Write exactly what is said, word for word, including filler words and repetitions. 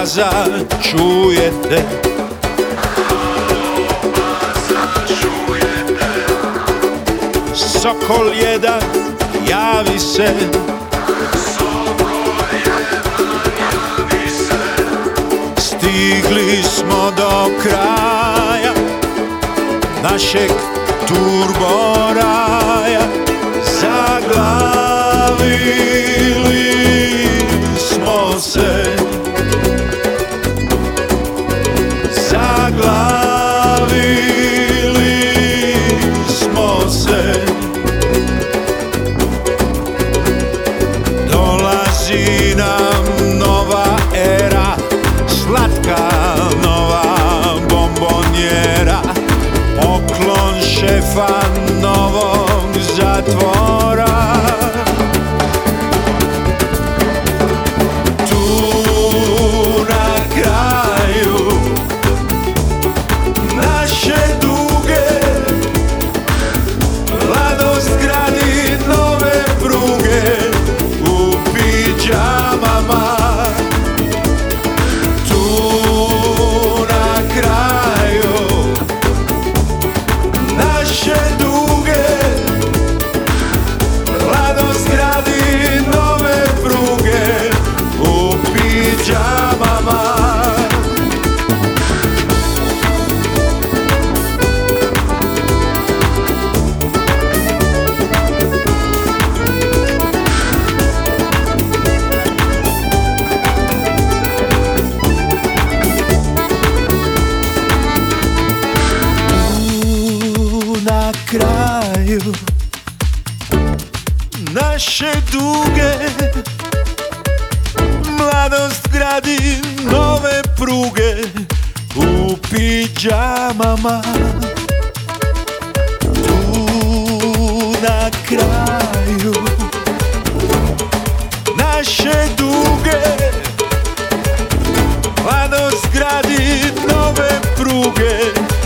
glasa čujete. Sokol jedan javi se, stigli smo do kraja našeg turboraja. Zaglavili smo se, zaglavili smo se. Dolazi nam nova era, slatka nova bombonjera, poklon šefa novog zatvora. Tu na kraju naše duge, mladost gradi nove pruge u pidžamama. Tu na kraju naše duge, mladost gradi nove pruge u pidžamama. Na kraju naše duge, mladost gradi nove pruge u pidžamama. Tu na kraju naše duge, mladost gradi nove pruge